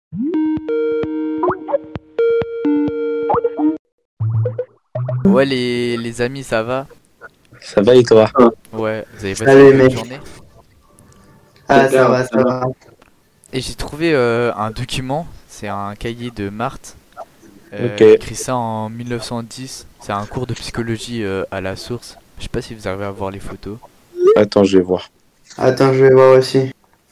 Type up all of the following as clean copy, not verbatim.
Ouais, les amis, ça va? Ça va et toi? Ouais, vous avez passé une Salut bonne mec. journée? Ah ça va, ça va. Et j'ai trouvé un document, c'est un cahier de Marthe, Ok, écrit ça en 1910. C'est un cours de psychologie à la source. Je sais pas si vous arrivez à voir les photos. attends, je vais voir. Attends, je vais voir aussi.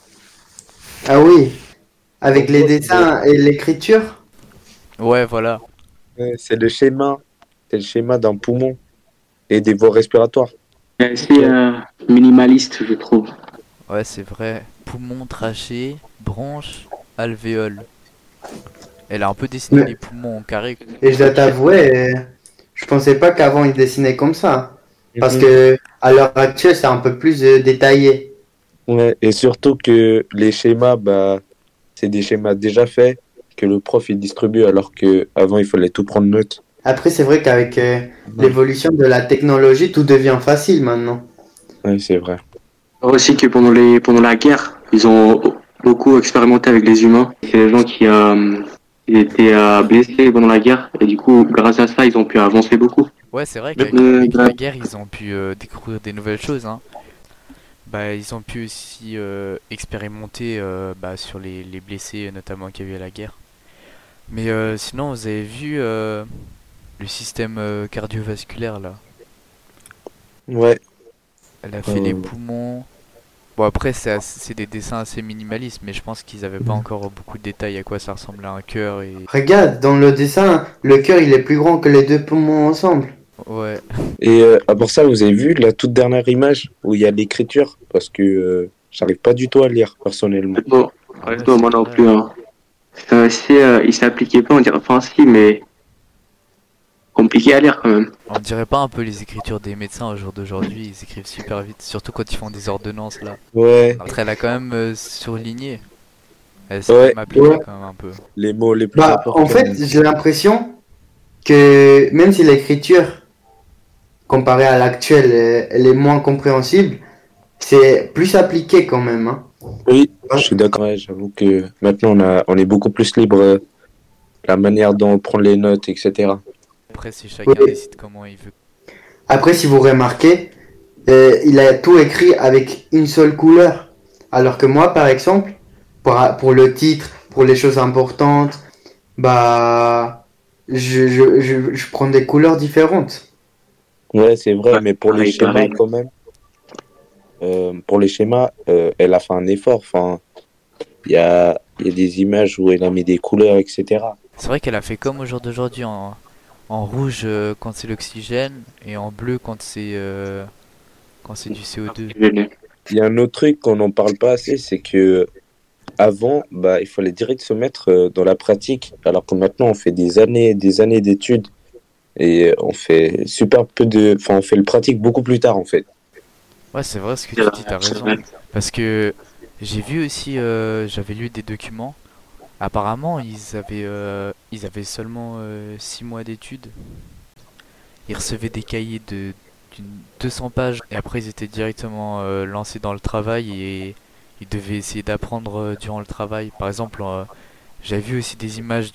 Ah oui, avec les dessins et l'écriture? Ouais, voilà. Ouais, c'est le schéma d'un poumon et des voies respiratoires. C'est assez minimaliste, je trouve. Ouais, c'est vrai. Poumon, trachée, bronche, alvéole. Elle a un peu dessiné Mais- les poumons en carré. Et je dois t'avouer, je pensais pas qu'avant ils dessinaient comme ça. Parce Mhm. que à l'heure actuelle, c'est un peu plus détaillé. Ouais, et surtout que les schémas, bah, c'est des schémas déjà faits que le prof il distribue alors que avant il fallait tout prendre note. Après, c'est vrai qu'avec Ouais, l'évolution de la technologie, tout devient facile maintenant. ouais, c'est vrai. Aussi que pendant la guerre, ils ont beaucoup expérimenté avec les humains. C'est les gens qui ils étaient blessés pendant la guerre et du coup, grâce à ça, ils ont pu avancer beaucoup. Ouais, c'est vrai qu'avec Euh, avec la guerre, ils ont pu découvrir des nouvelles choses, hein. Bah, ils ont pu aussi expérimenter sur les blessés, notamment qui avaient la guerre. Mais sinon, vous avez vu le système cardiovasculaire là. Ouais, Elle a fait les euh, poumons. Bon, après, c'est des dessins assez minimalistes, mais je pense qu'ils avaient pas encore beaucoup de détails à quoi ça ressemble à un cœur et. Regarde, dans le dessin, le cœur il est plus grand que les deux poumons ensemble. Ouais, et pour ça, vous avez vu la toute dernière image où il y a l'écriture parce que j'arrive pas du tout à lire personnellement. bon, ah ouais, moi c'est non vrai. plus. Hein. C'est assez, il s'appliquait pas, on dirait, enfin si, mais compliqué à lire quand même. On dirait pas un peu les écritures des médecins au jour d'aujourd'hui, ils écrivent super vite, surtout quand ils font des ordonnances là. Ouais, Après, elle a quand même surligné. Elle s'est quand ouais, même appliquée Ouais. quand même un peu. les mots les plus Bah, en importants. fait, j'ai l'impression que même si l'écriture, comparée à l'actuelle, elle est moins compréhensible, c'est plus appliqué quand même. Hein. Oui, je suis d'accord. Ouais, j'avoue que maintenant on est beaucoup plus libre, la manière dont on prend les notes, etc. Après, c'est chacun Oui. décide comment il veut. Après, si vous remarquez, il a tout écrit avec une seule couleur. Alors que moi, par exemple, pour le titre, pour les choses importantes, bah, je prends des couleurs différentes. Ouais, c'est vrai, Ouais, mais pour les pareil, schémas, pareil. quand même, pour les schémas, elle a fait un effort. Enfin, il y a des images où elle a mis des couleurs, etc. C'est vrai qu'elle a fait comme au jour d'aujourd'hui en rouge quand c'est l'oxygène et en bleu quand c'est du CO2. Il y a un autre truc qu'on n'en parle pas assez, c'est que avant, bah, il fallait direct se mettre dans la pratique, alors que maintenant, on fait des années d'études et on fait super peu de, enfin, on fait le pratique beaucoup plus tard, en fait. Ouais, c'est vrai ce que C'est tu vrai, dis, t'as c'est raison. vrai. Parce que j'ai vu aussi, j'avais lu des documents. Apparemment, ils avaient seulement 6 mois d'études. Ils recevaient des cahiers d'une 200 pages et après ils étaient directement lancés dans le travail et ils devaient essayer d'apprendre durant le travail. Par exemple, j'avais vu aussi des images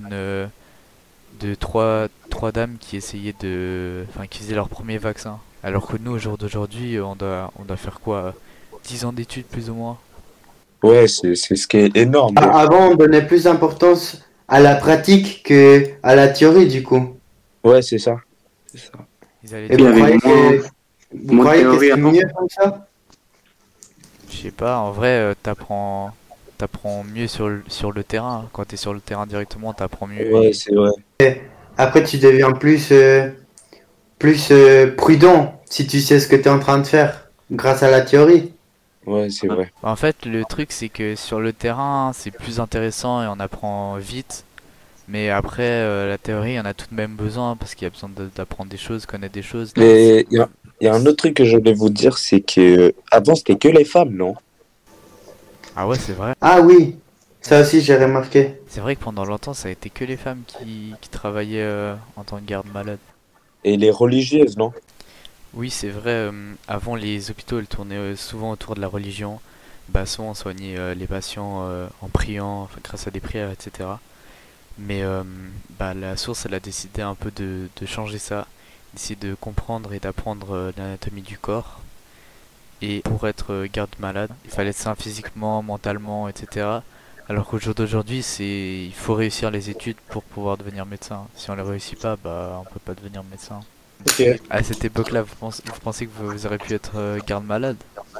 de trois dames qui essayaient enfin, qui faisaient leur premier vaccin. Alors que nous, au jour d'aujourd'hui, on doit faire quoi? 10 ans d'études plus ou moins. Ouais, c'est ce qui est énorme. Avant, on donnait plus d'importance à la pratique que à la théorie, du coup. Ouais, c'est ça. C'est ça. Ils allaient Et Il y avait vous moins de croyez que théorie c'est avant. mieux comme ça? je sais pas, en vrai, t'apprends mieux sur le terrain. Quand t'es sur le terrain directement, t'apprends mieux Ouais, et c'est vrai. Après, tu deviens plus prudent si tu sais ce que tu es en train de faire grâce à la théorie. Ouais, c'est vrai. en fait, le truc, c'est que sur le terrain, c'est plus intéressant et on apprend vite. Mais après, la théorie, on a tout de même besoin parce qu'il y a besoin d'apprendre des choses, connaître des choses. Mais il y a un autre truc que je voulais vous dire, c'est que avant c'était que les femmes, non? Ah ouais, c'est vrai. Ah oui, ça aussi j'ai remarqué. C'est vrai que pendant longtemps, ça a été que les femmes qui travaillaient en tant que garde-malade. Et les religieuses, non? Oui, c'est vrai. Avant, les hôpitaux, elles tournaient souvent autour de la religion. soit on soignait les patients en priant, enfin, grâce à des prières, etc. Mais la source, elle a décidé un peu de changer ça, d'essayer de comprendre et d'apprendre l'anatomie du corps. Et pour être garde-malade, il fallait être sain physiquement, mentalement, etc. Alors qu'au jour d'aujourd'hui, il faut réussir les études pour pouvoir devenir médecin. Si on les réussit pas, on peut pas devenir médecin. Ok. À cette époque-là, vous pensez que vous aurez pu être garde-malade?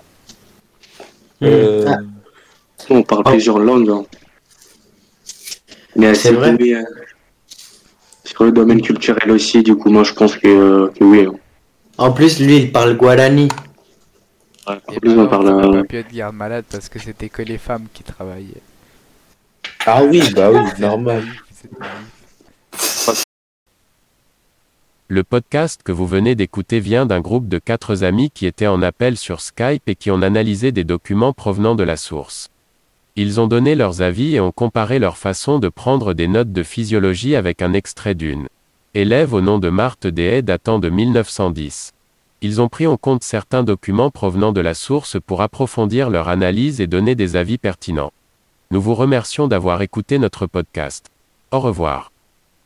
Ah, On parle plusieurs langues, hein. Mais c'est vrai. oui, sur le domaine culturel aussi, du coup, moi je pense que oui, hein. En plus, lui, il parle guarani. En Et plus, bah on non, parle. vous n'aurez pas pu être garde-malade parce que c'était que les femmes qui travaillaient. Ah oui, bah oui, Vous êtes normal. naïfs, vous êtes naïfs. Le podcast que vous venez d'écouter vient d'un groupe de 4 amis qui étaient en appel sur Skype et qui ont analysé des documents provenant de la source. Ils ont donné leurs avis et ont comparé leur façon de prendre des notes de physiologie avec un extrait d'une élève au nom de Marthe Deshaies datant de 1910. Ils ont pris en compte certains documents provenant de la source pour approfondir leur analyse et donner des avis pertinents. Nous vous remercions d'avoir écouté notre podcast. Au revoir.